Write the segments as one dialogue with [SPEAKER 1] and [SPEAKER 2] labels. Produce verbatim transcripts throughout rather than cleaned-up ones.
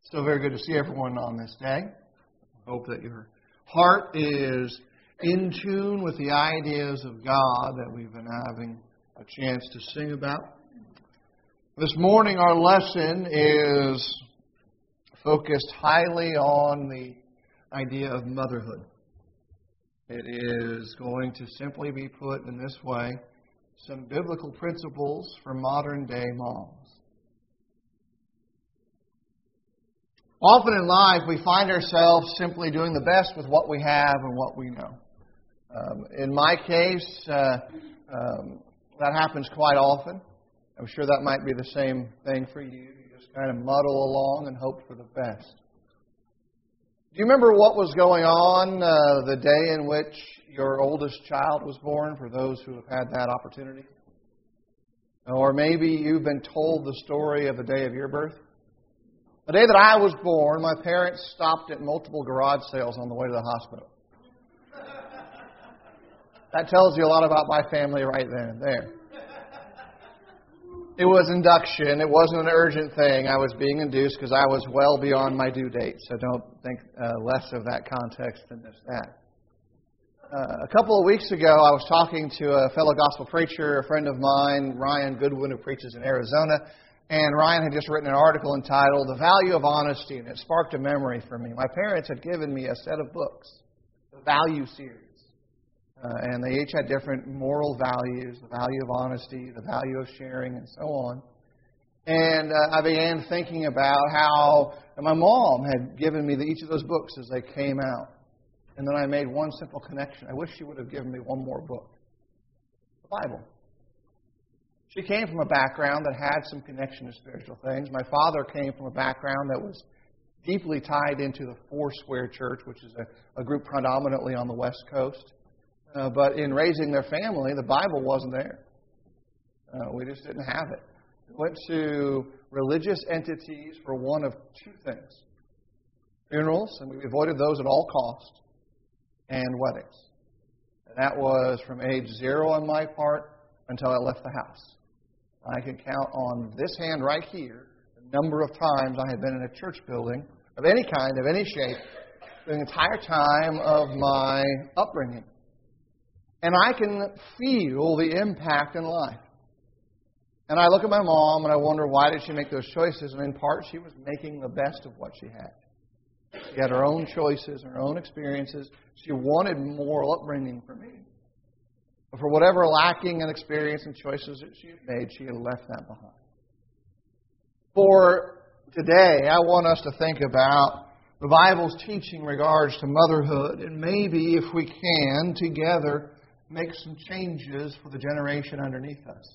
[SPEAKER 1] Still very good to see everyone on this day. I hope that your heart is in tune with the ideas of God that we've been having a chance to sing about. This morning our lesson is focused highly on the idea of motherhood. It is going to simply be put in this way: some biblical principles for modern day moms. Often in life, we find ourselves simply doing the best with what we have and what we know. Um, in my case, uh, um, that happens quite often. I'm sure that might be the same thing for you. You just kind of muddle along and hope for the best. Do you remember what was going on uh, the day in which your oldest child was born, for those who have had that opportunity? Or maybe you've been told the story of the day of your birth. The day that I was born, my parents stopped at multiple garage sales on the way to the hospital. That tells you a lot about my family right then and there. It was induction. It wasn't an urgent thing. I was being induced because I was well beyond my due date. So don't think uh, less of that context than just that. Uh, a couple of weeks ago, I was talking to a fellow gospel preacher, a friend of mine, Ryan Goodwin, who preaches in Arizona. And Ryan had just written an article entitled "The Value of Honesty," and it sparked a memory for me. My parents had given me a set of books, the Value series. Uh, and they each had different moral values, the value of honesty, the value of sharing, and so on. And uh, I began thinking about how my mom had given me the, each of those books as they came out. And then I made one simple connection. I wish she would have given me one more book, the Bible. She came from a background that had some connection to spiritual things. My father came from a background that was deeply tied into the Foursquare Church, which is a, a group predominantly on the West Coast. Uh, but in raising their family, the Bible wasn't there. Uh, we just didn't have it. We went to religious entities for one of two things: funerals, and we avoided those at all cost, and weddings. And that was from age zero on my part until I left the house. I can count on this hand right here the number of times I had been in a church building of any kind, of any shape, the entire time of my upbringing. And I can feel the impact in life. And I look at my mom and I wonder, why did she make those choices? And in part, she was making the best of what she had. She had her own choices, her own experiences. She wanted moral upbringing for me. But for whatever lacking in experience and choices that she had made, she had left that behind. For today, I want us to think about the Bible's teaching in regards to motherhood, and maybe, if we can, together, make some changes for the generation underneath us.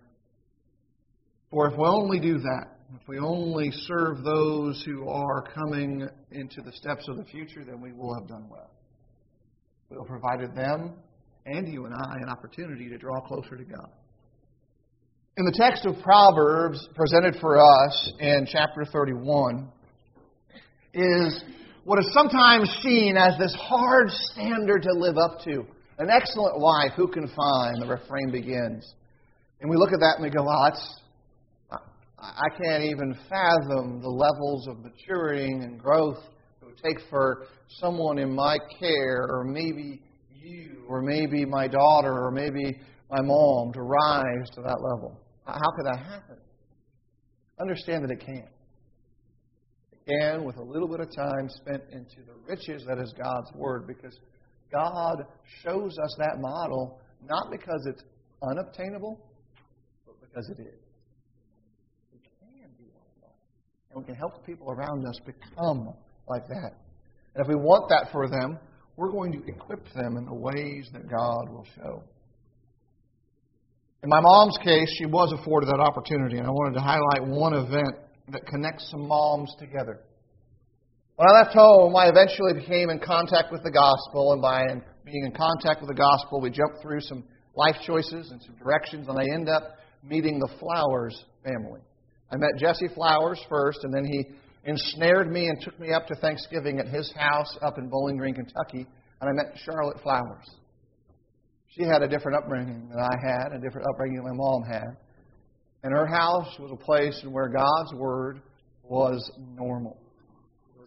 [SPEAKER 1] For if we only do that, if we only serve those who are coming into the steps of the future, then we will have done well. We'll have provided them and you and I an opportunity to draw closer to God. In the text of Proverbs presented for us in chapter thirty-one is what is sometimes seen as this hard standard to live up to. An excellent wife, who can find? The refrain begins. And we look at that and we go, wow, that's, I can't even fathom the levels of maturing and growth it would take for someone in my care, or maybe you, or maybe my daughter, or maybe my mom, to rise to that level. How could that happen? Understand that it can. It can with a little bit of time spent into the riches that is God's Word, because God shows us that model not because it's unobtainable, but because it is. We can be like that. And we can help the people around us become like that. And if we want that for them, we're going to equip them in the ways that God will show. In my mom's case, she was afforded that opportunity, and I wanted to highlight one event that connects some moms together. When I left home, I eventually became in contact with the gospel, and by being in contact with the gospel, we jumped through some life choices and some directions, and I ended up meeting the Flowers family. I met Jesse Flowers first, and then he ensnared me and took me up to Thanksgiving at his house up in Bowling Green, Kentucky, and I met Charlotte Flowers. She had a different upbringing than I had, a different upbringing than my mom had. And her house was a place where God's Word was normal.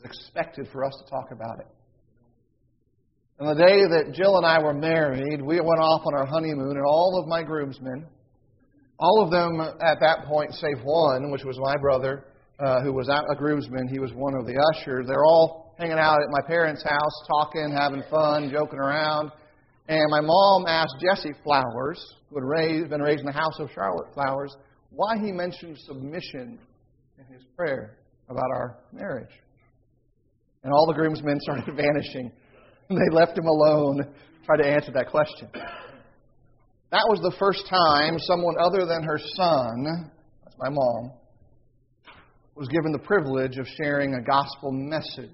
[SPEAKER 1] was expected for us to talk about it. On the day that Jill and I were married, we went off on our honeymoon, and all of my groomsmen, all of them at that point, save one, which was my brother, uh, who was a groomsman. He was one of the ushers. They're all hanging out at my parents' house, talking, having fun, joking around. And my mom asked Jesse Flowers, who had raised, been raised in the house of Charlotte Flowers, why he mentioned submission in his prayer about our marriage. And all the groomsmen started vanishing. And they left him alone, tried to answer that question. That was the first time someone other than her son, that's my mom, was given the privilege of sharing a gospel message.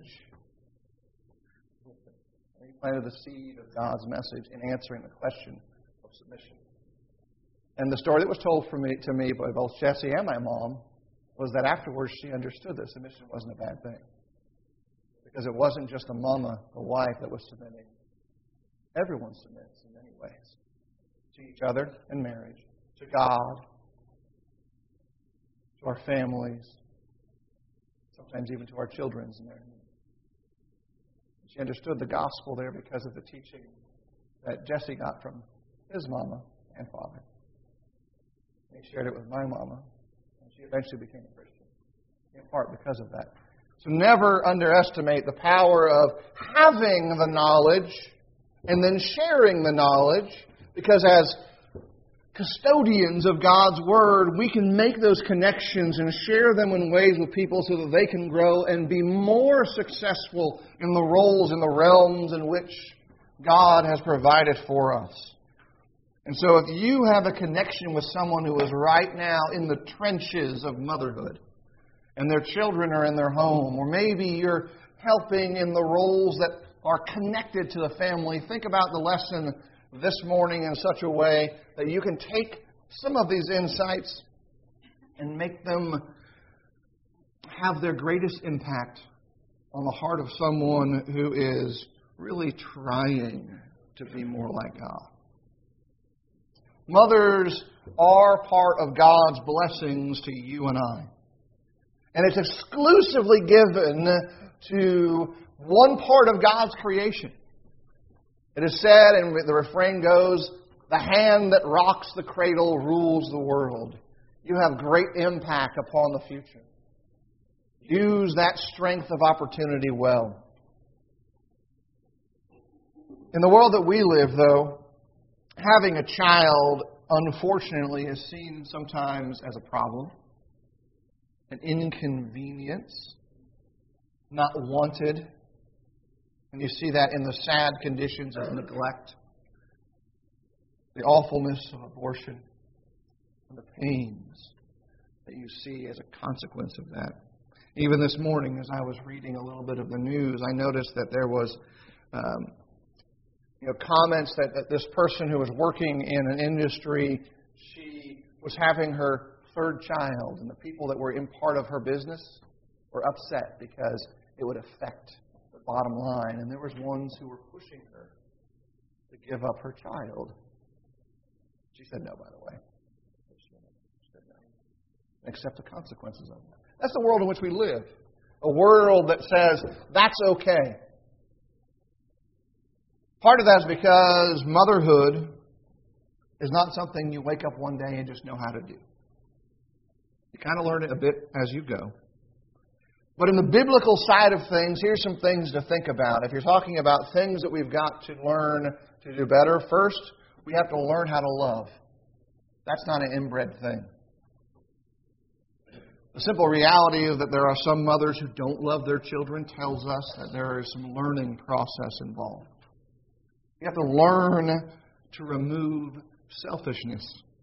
[SPEAKER 1] He planted the seed of God's message in answering the question of submission. And the story that was told for me, to me by both Jesse and my mom was that afterwards she understood that submission wasn't a bad thing. Because it wasn't just a mama, a wife, that was submitting. Everyone submits in many ways. To each other in marriage, to God, to our families, sometimes even to our children in their needs. She understood the gospel there because of the teaching that Jesse got from his mama and father. He shared it with my mama, and she eventually became a Christian, in part because of that. So never underestimate the power of having the knowledge and then sharing the knowledge, because as custodians of God's Word, we can make those connections and share them in ways with people so that they can grow and be more successful in the roles and the realms in which God has provided for us. And so if you have a connection with someone who is right now in the trenches of motherhood, and their children are in their home, or maybe you're helping in the roles that are connected to the family, think about the lesson this morning in such a way that you can take some of these insights and make them have their greatest impact on the heart of someone who is really trying to be more like God. Mothers are part of God's blessings to you and I. And it's exclusively given to one part of God's creation. It is said, and the refrain goes, the hand that rocks the cradle rules the world. You have great impact upon the future. Use that strength of opportunity well. In the world that we live, though, having a child, unfortunately, is seen sometimes as a problem, an inconvenience, not wanted. And you see that in the sad conditions of neglect, the awfulness of abortion, and the pains that you see as a consequence of that. Even this morning, as I was reading a little bit of the news, I noticed that there was um, you know, comments that, that this person who was working in an industry, she was having her third child, and the people that were in part of her business were upset because it would affect the bottom line. And there was ones who were pushing her to give up her child. She said no, by the way. She said no. Accept the consequences of that. That's the world in which we live. A world that says that's okay. Part of that is because motherhood is not something you wake up one day and just know how to do. You kind of learn it a bit as you go. But in the biblical side of things, here's some things to think about. If you're talking about things that we've got to learn to do better, first, we have to learn how to love. That's not an inbred thing. The simple reality is that there are some mothers who don't love their children tells us that there is some learning process involved. You have to learn to remove selfishness.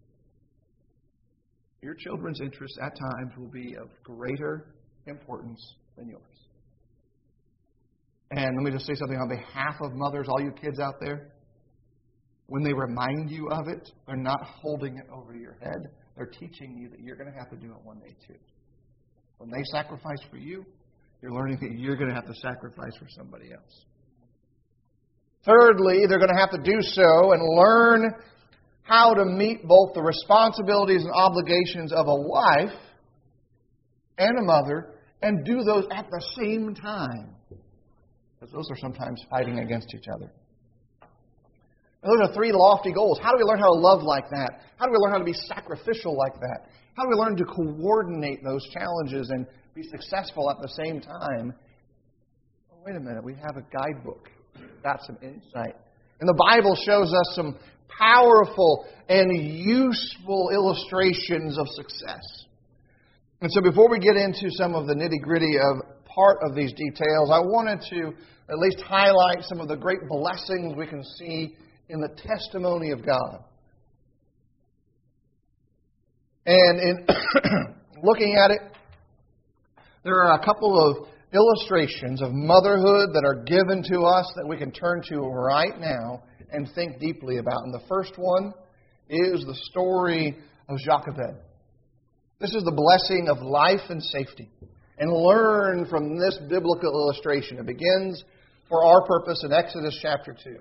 [SPEAKER 1] Your children's interests at times will be of greater importance than yours. And let me just say something on behalf of mothers, all you kids out there. When they remind you of it, they're not holding it over your head. They're teaching you that you're going to have to do it one day too. When they sacrifice for you, you're learning that you're going to have to sacrifice for somebody else. Thirdly, they're going to have to do so and learn how to meet both the responsibilities and obligations of a wife and a mother and do those at the same time. Because those are sometimes fighting against each other. Those are three lofty goals. How do we learn how to love like that? How do we learn how to be sacrificial like that? How do we learn to coordinate those challenges and be successful at the same time? Oh, wait a minute, we have a guidebook. Got some insight. And the Bible shows us some powerful and useful illustrations of success. And so before we get into some of the nitty-gritty of part of these details, I wanted to at least highlight some of the great blessings we can see in the testimony of God. And in looking at it, there are a couple of illustrations of motherhood that are given to us that we can turn to right now and think deeply about. And the first one is the story of Jochebed. This is the blessing of life and safety. And learn from this biblical illustration. It begins for our purpose in Exodus chapter two.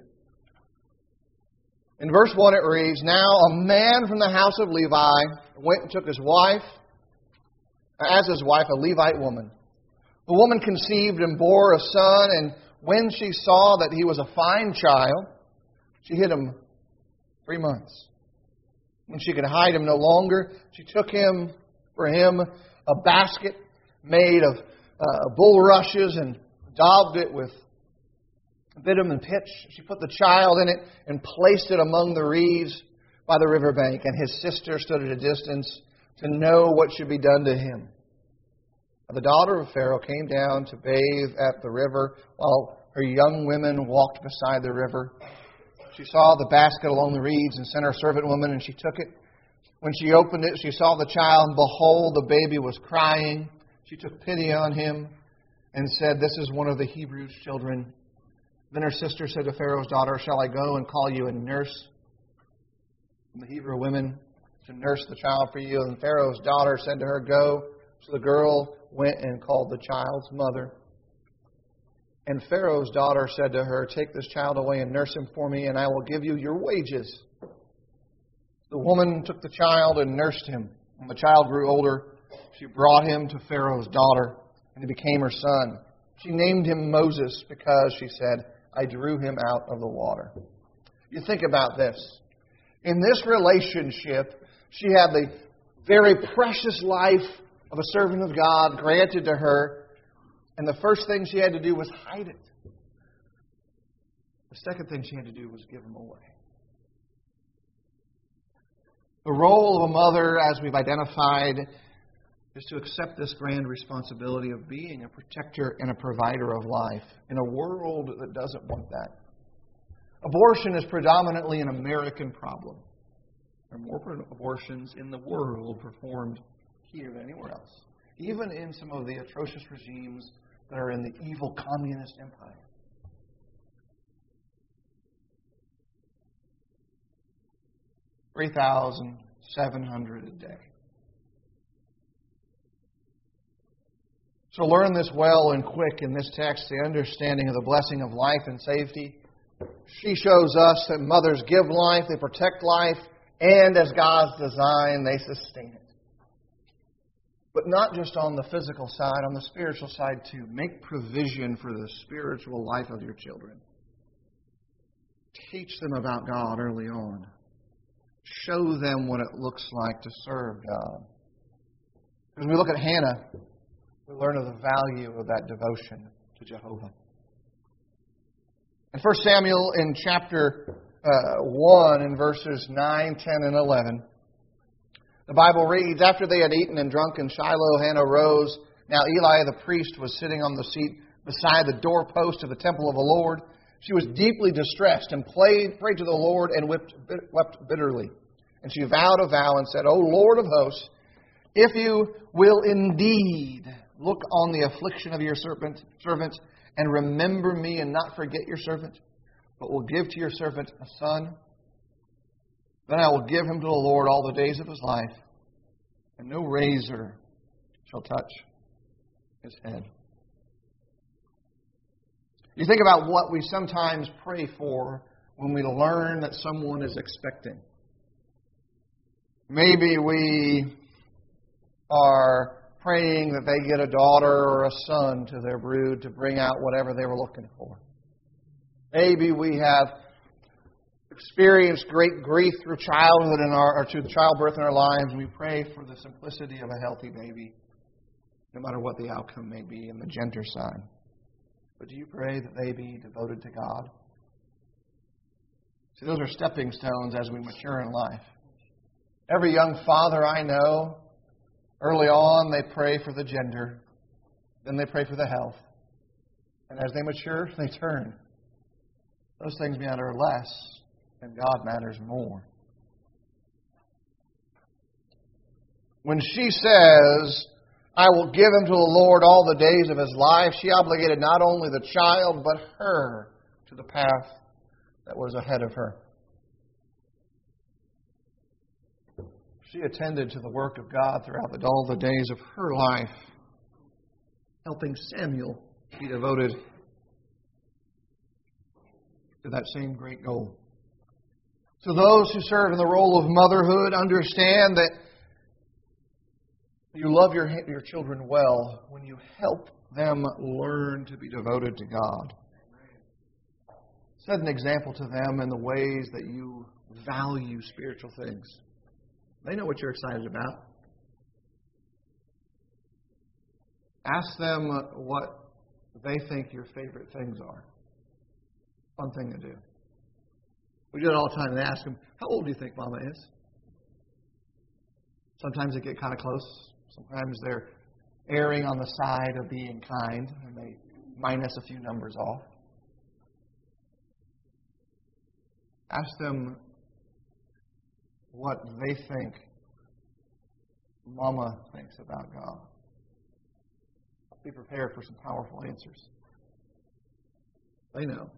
[SPEAKER 1] In verse one it reads, "Now a man from the house of Levi went and took his wife, as his wife, a Levite woman. The woman conceived and bore a son, and when she saw that he was a fine child, she hid him three months. When she could hide him no longer, she took him for him a basket made of uh, bulrushes and daubed it with bitumen and pitch. She put the child in it and placed it among the reeds by the riverbank. And his sister stood at a distance to know what should be done to him. The daughter of Pharaoh came down to bathe at the river while her young women walked beside the river. She saw the basket along the reeds and sent her servant woman, and she took it. When she opened it, she saw the child, and behold, the baby was crying. She took pity on him and said, 'This is one of the Hebrews' children.' Then her sister said to Pharaoh's daughter, 'Shall I go and call you a nurse from the Hebrew women to nurse the child for you?' And Pharaoh's daughter said to her, 'Go.' So the girl went and called the child's mother. And Pharaoh's daughter said to her, 'Take this child away and nurse him for me, and I will give you your wages.' The woman took the child and nursed him. When the child grew older, she brought him to Pharaoh's daughter, and he became her son. She named him Moses because, she said, 'I drew him out of the water.'" You think about this. In this relationship, she had the very precious life of a servant of God granted to her, and the first thing she had to do was hide it. The second thing she had to do was give him away. The role of a mother, as we've identified, is to accept this grand responsibility of being a protector and a provider of life in a world that doesn't want that. Abortion is predominantly an American problem. There are more abortions in the world performed here than anywhere else, even in some of the atrocious regimes that are in the evil communist empire. three thousand seven hundred a day. So learn this well and quick in this text, the understanding of the blessing of life and safety. She shows us that mothers give life, they protect life, and as God's design, they sustain it. But not just on the physical side, on the spiritual side too. Make provision for the spiritual life of your children. Teach them about God early on. Show them what it looks like to serve God. As we look at Hannah, we learn of the value of that devotion to Jehovah. In First Samuel, in chapter uh, one, in verses nine, ten, and eleven, the Bible reads, "After they had eaten and drunk in Shiloh, Hannah rose. Now Eli the priest was sitting on the seat beside the doorpost of the temple of the Lord. She was deeply distressed and played, prayed to the Lord and wept, wept bitterly. And she vowed a vow and said, 'O Lord of hosts, if you will indeed look on the affliction of your servant, servant and remember me and not forget your servant, but will give to your servant a son, then I will give him to the Lord all the days of his life, and no razor shall touch his head.'" You think about what we sometimes pray for when we learn that someone is expecting. Maybe we are praying that they get a daughter or a son to their brood to bring out whatever they were looking for. Maybe we have experienced great grief through childhood in our, or through childbirth in our lives, and we pray for the simplicity of a healthy baby, no matter what the outcome may be in the gender side. But do you pray that they be devoted to God? See, those are stepping stones as we mature in life. Every young father I know, early on they pray for the gender, then they pray for the health. And as they mature, they turn. Those things matter less, and God matters more. When she says, I will give him to the Lord all the days of his life, she obligated not only the child, but her to the path that was ahead of her. She attended to the work of God throughout the, all the days of her life, helping Samuel be devoted to that same great goal. So those who serve in the role of motherhood understand that you love your, your children well when you help them learn to be devoted to God. Set an example to them in the ways that you value spiritual things. They know what you're excited about. Ask them what they think your favorite things are. Fun thing to do. We do it all the time and ask them, how old do you think Mama is? Sometimes they get kind of close. Sometimes they're erring on the side of being kind, and they minus a few numbers off. Ask them what they think Mama thinks about God. Be prepared for some powerful answers. They know.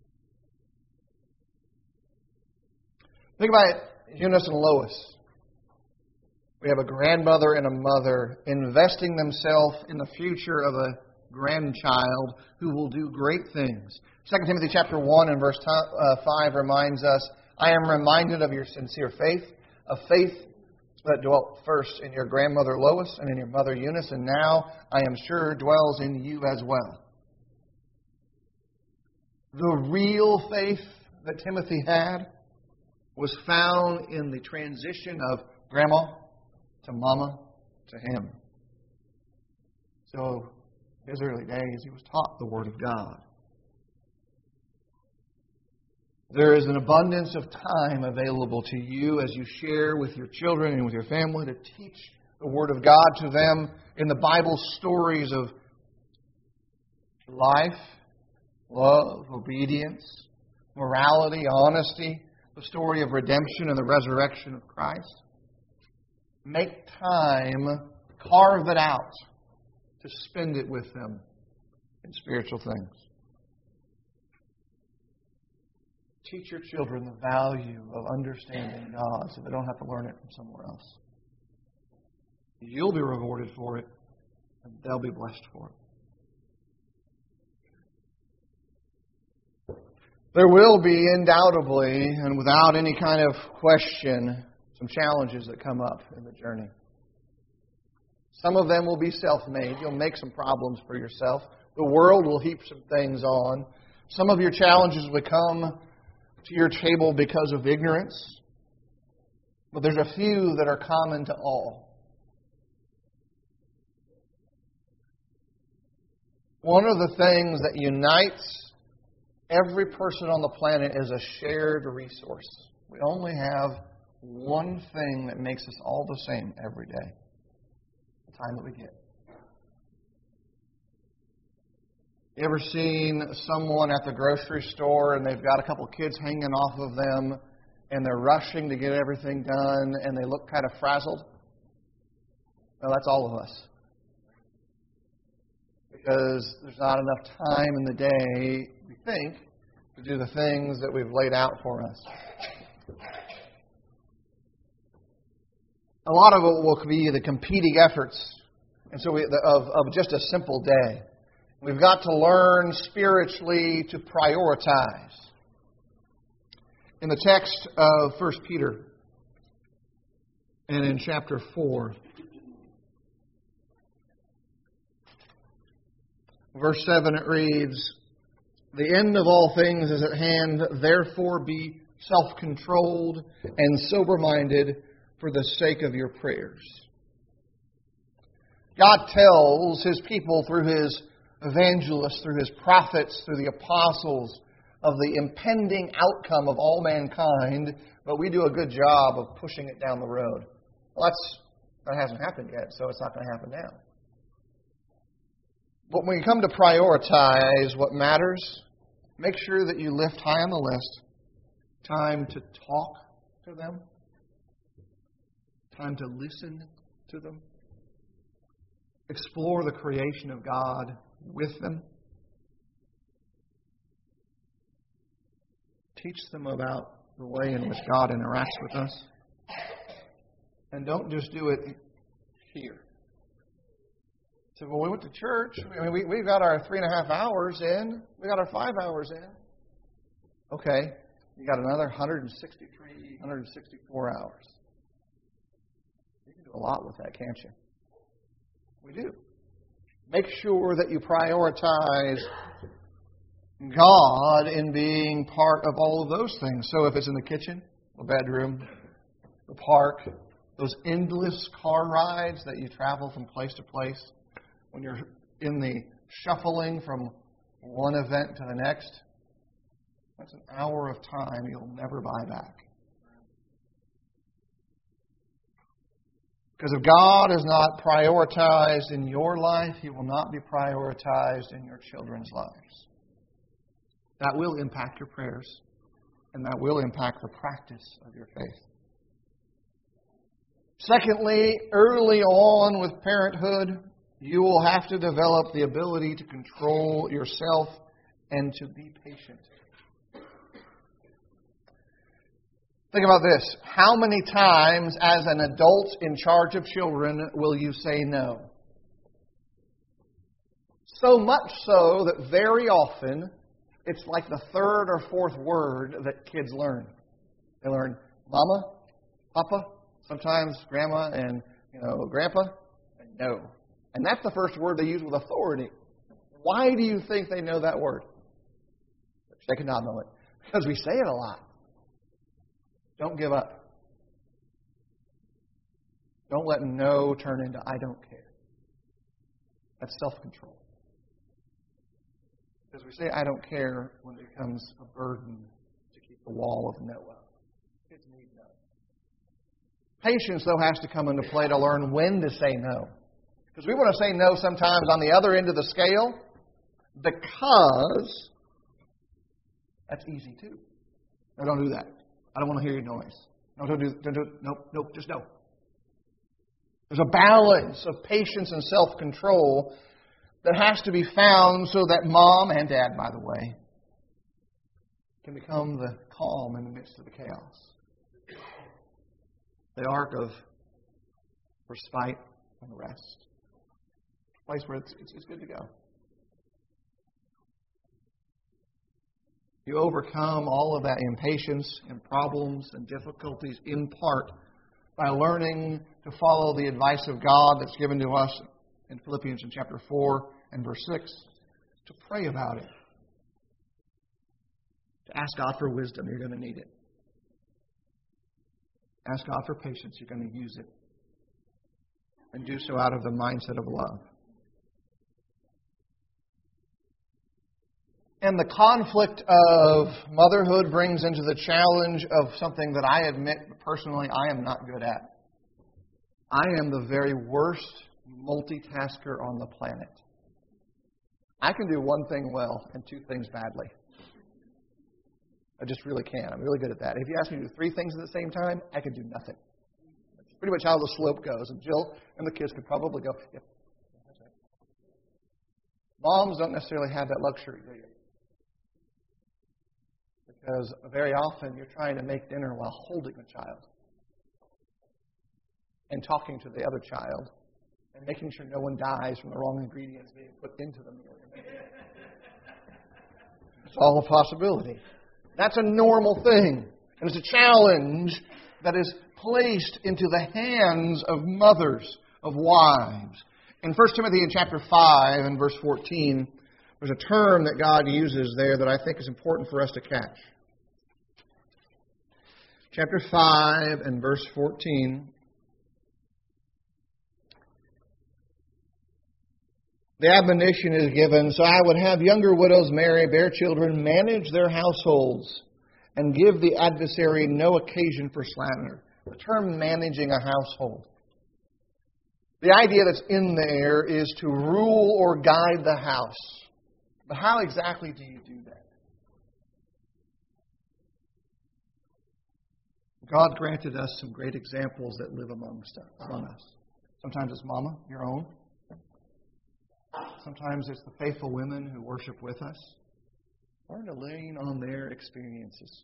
[SPEAKER 1] Think about Eunice and Lois. We have a grandmother and a mother investing themselves in the future of a grandchild who will do great things. Second Timothy chapter one and verse five reminds us, I am reminded of your sincere faith, a faith that dwelt first in your grandmother Lois and in your mother Eunice, and now I am sure dwells in you as well. The real faith that Timothy had was found in the transition of grandma to mama to him. So, his early days, he was taught the Word of God. There is an abundance of time available to you as you share with your children and with your family to teach the Word of God to them in the Bible stories of life, love, obedience, morality, honesty, the story of redemption and the resurrection of Christ. Make time, carve it out to spend it with them in spiritual things. Teach your children the value of understanding God so they don't have to learn it from somewhere else. You'll be rewarded for it, and they'll be blessed for it. There will be undoubtedly, and without any kind of question, some challenges that come up in the journey. Some of them will be self-made. You'll make some problems for yourself. The world will heap some things on. Some of your challenges will come to your table because of ignorance. But there's a few that are common to all. One of the things that unites every person on the planet is a shared resource. We only have one thing that makes us all the same every day. The time that we get. You ever seen someone at the grocery store and they've got a couple kids hanging off of them and they're rushing to get everything done and they look kind of frazzled? Well, that's all of us. Because there's not enough time in the day, we think, to do the things that we've laid out for us. A lot of it will be the competing efforts and so we, of, of just a simple day. We've got to learn spiritually to prioritize. In the text of First Peter and in chapter four, Verse seven, it reads, "The end of all things is at hand, therefore be self-controlled and sober-minded for the sake of your prayers." God tells His people through His evangelists, through His prophets, through the apostles, of the impending outcome of all mankind, but we do a good job of pushing it down the road. Well, that's, that hasn't happened yet, so it's not going to happen now. But when you come to prioritize what matters, make sure that you lift high on the list time to talk to them, time to listen to them, explore the creation of God with them, teach them about the way in which God interacts with us. And don't just do it here. So, well, we went to church. I mean, we, we got our three and a half hours in. We got our five hours in. Okay. You got another one hundred sixty-three, one hundred sixty-four hours. You can do a lot with that, can't you? We do. Make sure that you prioritize God in being part of all of those things. So if it's in the kitchen, the bedroom, the park, those endless car rides that you travel from place to place, when you're in the shuffling from one event to the next, that's an hour of time you'll never buy back. Because if God is not prioritized in your life, He will not be prioritized in your children's lives. That will impact your prayers, and that will impact the practice of your faith. Secondly, early on with parenthood, you will have to develop the ability to control yourself and to be patient. Think about this. How many times as an adult in charge of children will you say no? So much so that very often it's like the third or fourth word that kids learn. They learn mama, papa, sometimes grandma and you know grandpa, and no. And that's the first word they use with authority. Why do you think they know that word? They could not know it. Because we say it a lot. Don't give up. Don't let no turn into I don't care. That's self-control. Because we say I don't care when it becomes a burden to keep the wall of no up. Kids need no. Patience, though, has to come into play to learn when to say no. Because we want to say no sometimes on the other end of the scale because that's easy too. No, don't do that. I don't want to hear your noise. No, don't do don't do Nope, nope, just no. There's a balance of patience and self-control that has to be found so that mom and dad, by the way, can become the calm in the midst of the chaos. The ark of respite and rest. A place where it's, it's, it's good to go. You overcome all of that impatience and problems and difficulties in part by learning to follow the advice of God that's given to us in Philippians in chapter four and verse six, to pray about it. To ask God for wisdom, you're going to need it. Ask God for patience, you're going to use it. And do so out of the mindset of love. And the conflict of motherhood brings into the challenge of something that I admit personally I am not good at. I am the very worst multitasker on the planet. I can do one thing well and two things badly. I just really can. I'm really good at that. If you ask me to do three things at the same time, I could do nothing. That's pretty much how the slope goes. And Jill and the kids could probably go, yep, that's right. Moms don't necessarily have that luxury, do you? Because very often you're trying to make dinner while holding a child and talking to the other child and making sure no one dies from the wrong ingredients being put into the meal. It's all a possibility. That's a normal thing. And it's a challenge that is placed into the hands of mothers, of wives. In First Timothy in chapter five and verse fourteen, There's a term that God uses there that I think is important for us to catch. Chapter five and verse fourteen. The admonition is given, so I would have younger widows marry, bear children, manage their households, and give the adversary no occasion for slander. The term managing a household. The idea that's in there is to rule or guide the house. But how exactly do you do that? God granted us some great examples that live amongst us, among us. Sometimes it's Mama, your own. Sometimes it's the faithful women who worship with us. Learn to lean on their experiences.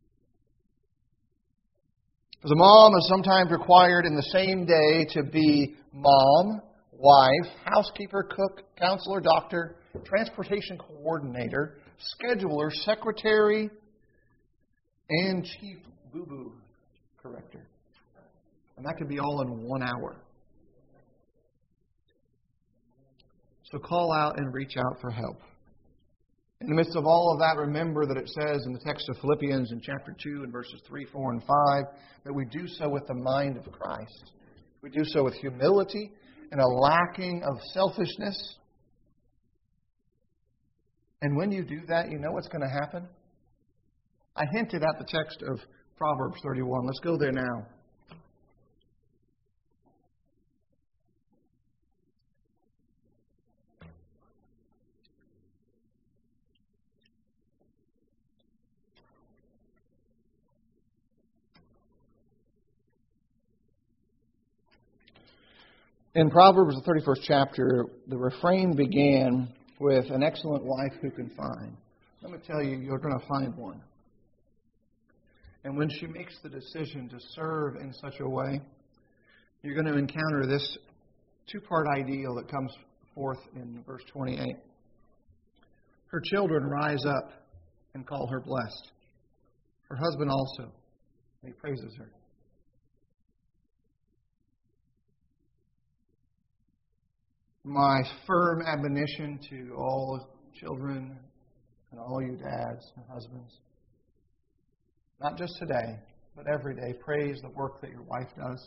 [SPEAKER 1] As a mom is sometimes required in the same day to be mom, wife, housekeeper, cook, counselor, doctor, transportation coordinator, scheduler, secretary, and chief boo-boo corrector. And that could be all in one hour. So call out and reach out for help. In the midst of all of that, remember that it says in the text of Philippians in chapter two and verses three, four, and five that we do so with the mind of Christ. We do so with humility and a lacking of selfishness. And when you do that, you know what's going to happen? I hinted at the text of Proverbs thirty-one. Let's go there now. In Proverbs, the thirty-first chapter, the refrain began with an excellent wife who can find. Let me tell you, you're going to find one. And when she makes the decision to serve in such a way, you're going to encounter this two-part ideal that comes forth in verse twenty-eight. Her children rise up and call her blessed. Her husband also. He praises her. My firm admonition to all children and all you dads and husbands, not just today, but every day, praise the work that your wife does.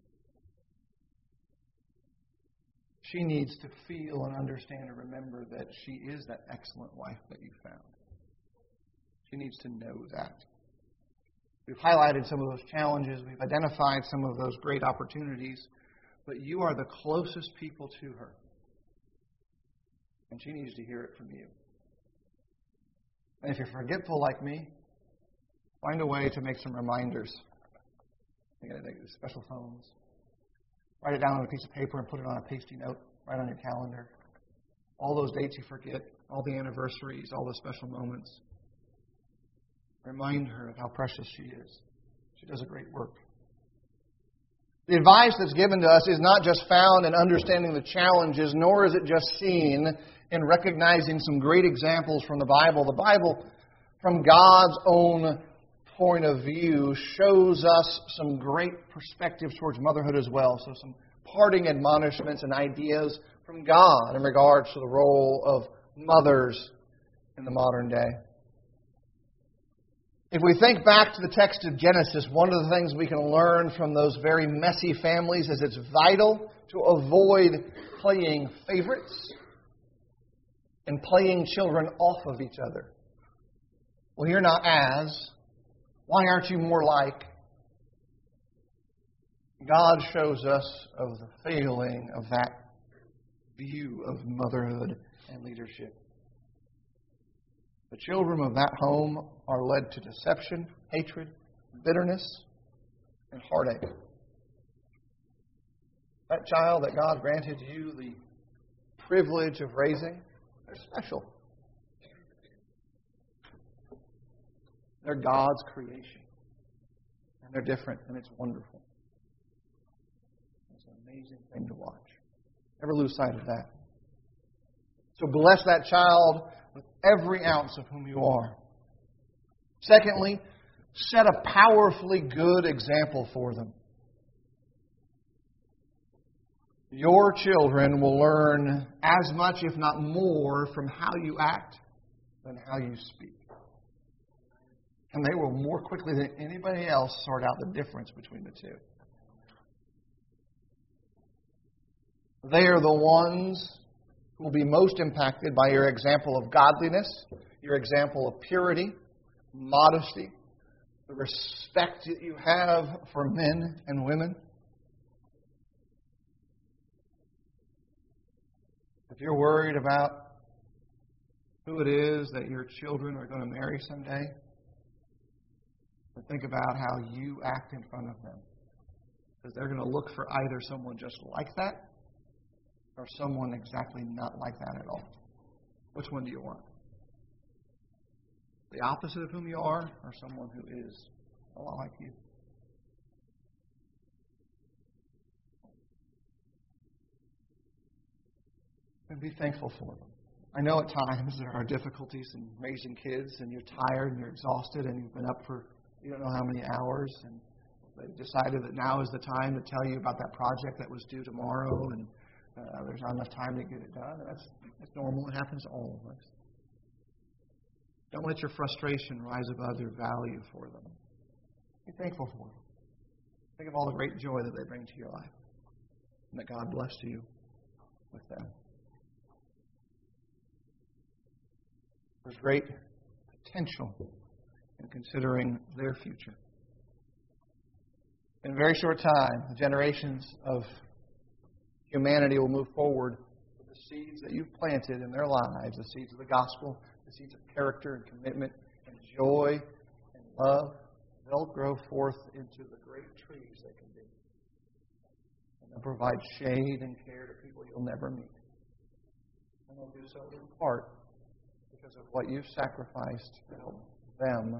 [SPEAKER 1] She needs to feel and understand and remember that she is that excellent wife that you found. She needs to know that. We've highlighted some of those challenges. We've identified some of those great opportunities. But you are the closest people to her. And she needs to hear it from you. And if you're forgetful like me, find a way to make some reminders. You got to take special phones. Write it down on a piece of paper and put it on a pasty note right on your calendar. All those dates you forget, all the anniversaries, all the special moments. Remind her of how precious she is. She does a great work. The advice that's given to us is not just found in understanding the challenges, nor is it just seen in recognizing some great examples from the Bible. The Bible, from God's own point of view, shows us some great perspectives towards motherhood as well. So some parting admonishments and ideas from God in regards to the role of mothers in the modern day. If we think back to the text of Genesis, one of the things we can learn from those very messy families is it's vital to avoid playing favorites and playing children off of each other. Well, you're not as. Why aren't you more like? God shows us of the failing of that view of motherhood and leadership. The children of that home are led to deception, hatred, bitterness, and heartache. That child that God granted you the privilege of raising, they're special. They're God's creation. And they're different, and it's wonderful. It's an amazing thing to watch. Never lose sight of that. So bless that child with every ounce of whom you are. Secondly, set a powerfully good example for them. Your children will learn as much, if not more, from how you act than how you speak. And they will more quickly than anybody else sort out the difference between the two. They are the ones who will be most impacted by your example of godliness, your example of purity, modesty, the respect that you have for men and women. If you're worried about who it is that your children are going to marry someday, think about how you act in front of them. Because they're going to look for either someone just like that or someone exactly not like that at all. Which one do you want? The opposite of whom you are, or someone who is a lot like you? And be thankful for them. I know at times there are difficulties in raising kids, and you're tired and you're exhausted, and you've been up for you don't know how many hours, and they decided that now is the time to tell you about that project that was due tomorrow, and uh, there's not enough time to get it done. And that's, that's normal. It happens to all of us. Don't let your frustration rise above your value for them. Be thankful for them. Think of all the great joy that they bring to your life, and that God blessed you with them. There's great potential in considering their future. In a very short time, the generations of humanity will move forward with the seeds that you've planted in their lives, the seeds of the gospel, the seeds of character and commitment and joy and love. They'll grow forth into the great trees they can be. And they'll provide shade and care to people you'll never meet. And they'll do so in part because of what you've sacrificed to help them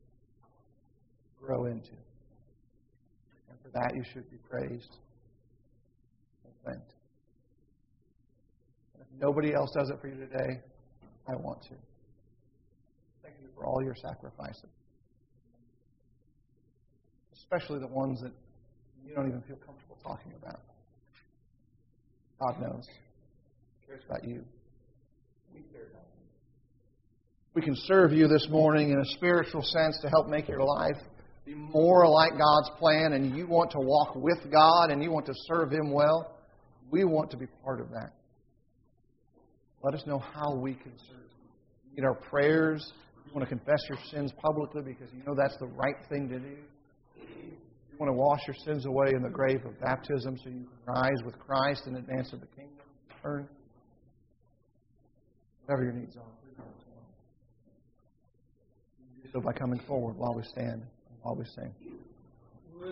[SPEAKER 1] grow into. And for that you should be praised and thanked. And if nobody else does it for you today, I want to. Thank you for all your sacrifices. Especially the ones that you don't even feel comfortable talking about. God knows. He cares about you. We care about you. We can serve you this morning in a spiritual sense to help make your life be more like God's plan, and you want to walk with God and you want to serve Him well. We want to be part of that. Let us know how we can serve you. You need our prayers. You want to confess your sins publicly because you know that's the right thing to do. You want to wash your sins away in the grave of baptism so you can rise with Christ in advance of the kingdom return. Whatever your needs are. Do so by coming forward while we stand and while we sing.